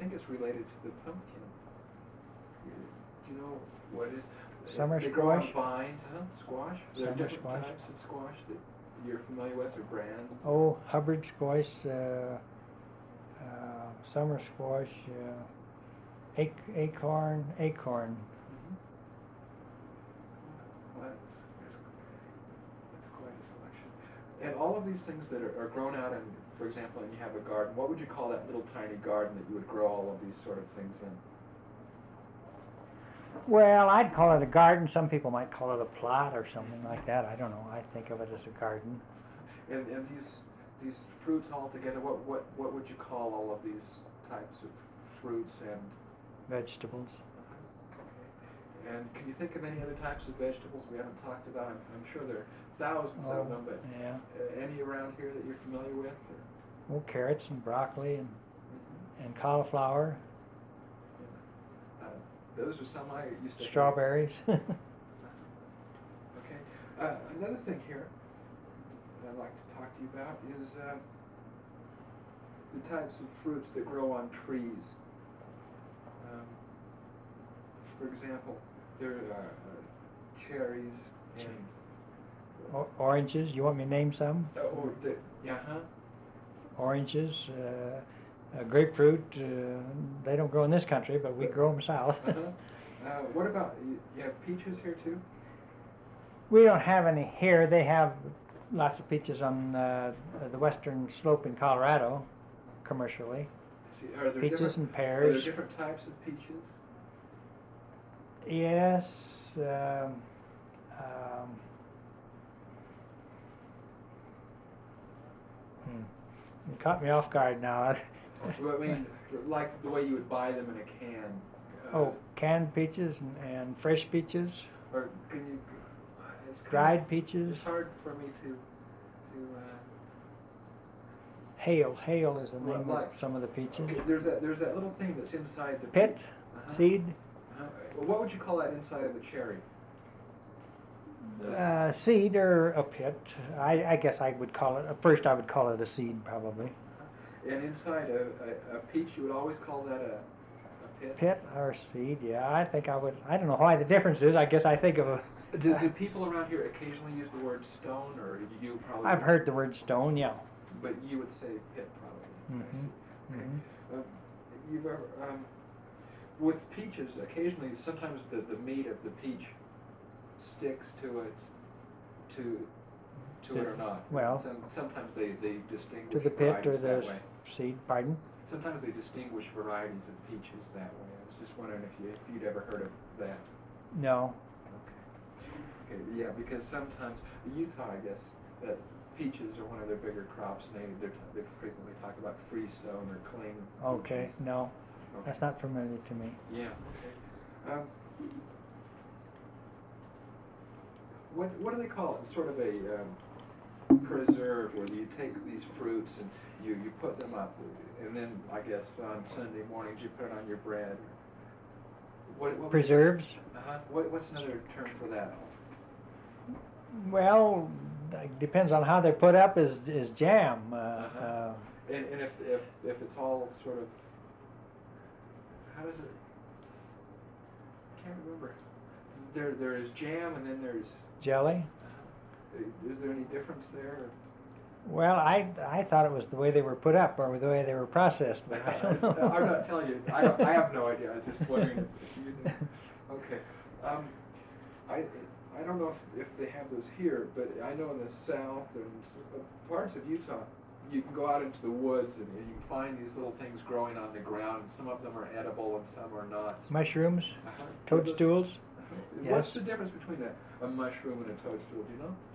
think it's related to the pumpkin. Do you know what it is? Summer they grow on squash? Vines, huh? Squash? There are Summer different squash. types of squash that you're familiar with, or brands? Oh, Hubbard squash, summer squash, acorn. Mm-hmm. Well, that's quite a selection. And all of these things that are grown out in, for example, and you have a garden, what would you call that little tiny garden that you would grow all of these sort of things in? Well, I'd call it a garden. Some people might call it a plot or something like that. I don't know. I think of it as a garden. And these fruits all together, what would you call all of these types of fruits and Vegetables. And can you think of any other types of vegetables we haven't talked about? I'm sure there are thousands of them, but yeah. Any around here that you're familiar with? Or? Well, carrots and broccoli and cauliflower. Those are some I used to. Strawberries. Okay. Another thing here that I'd like to talk to you about is the types of fruits that grow on trees. For example, there are cherries and Oranges. You want me to name some? Yeah. Oranges. Grapefruit, they don't grow in this country, but we grow them south. What about, you have peaches here too? We don't have any here. They have lots of peaches on the western slope in Colorado, commercially. See, are there peaches and Are pears. there different types of peaches? Yes. You caught me off guard now. Well, I mean, like the way you would buy them in a can. Canned peaches and fresh peaches. Or can you? It's dried peaches. It's hard for me to. Hail is the name of some of the peaches. Okay, there's that little thing that's inside the pit, seed. Well, what would you call that inside of the cherry? Seed or a pit. I guess I would call it. First, I would call it a seed, probably. And inside a peach, you would always call that a pit? Pit or seed, yeah. I think I would. I don't know why the difference is. I guess I think of a... Do people around here occasionally use the word stone, or you probably... I've heard the word stone, yeah. But you would say pit, probably. I see. Okay. You've ever... with peaches, occasionally, sometimes the meat of the peach sticks to it or not. Well... Sometimes they distinguish to the pit or that the way. seed, pardon? Sometimes they distinguish varieties of peaches that way. I was just wondering if you'd ever heard of that. No. Okay, yeah, because sometimes, Utah, I guess, that peaches are one of their bigger crops, and they frequently talk about freestone or cling Okay, peaches. no. Okay. That's not familiar to me. Yeah, okay. What do they call it? Sort of a preserve, where you take these fruits and you put them up, and then I guess on Sunday mornings you put it on your bread. What Preserves? What's another term for that? Well, it depends on how they're put up. Is jam. And if it's all sort of, how does it? I can't remember. There is jam, and then there's jelly. Is there any difference there? Well, I thought it was the way they were put up or the way they were processed, but I don't know. I'm not telling you. I have no idea. I was just wondering if you knew. Okay. I don't know if they have those here, but I know in the south and parts of Utah, you can go out into the woods and you can find these little things growing on the ground. And some of them are edible and some are not. Mushrooms, toadstools. What's the difference between a mushroom and a toadstool? Do you know?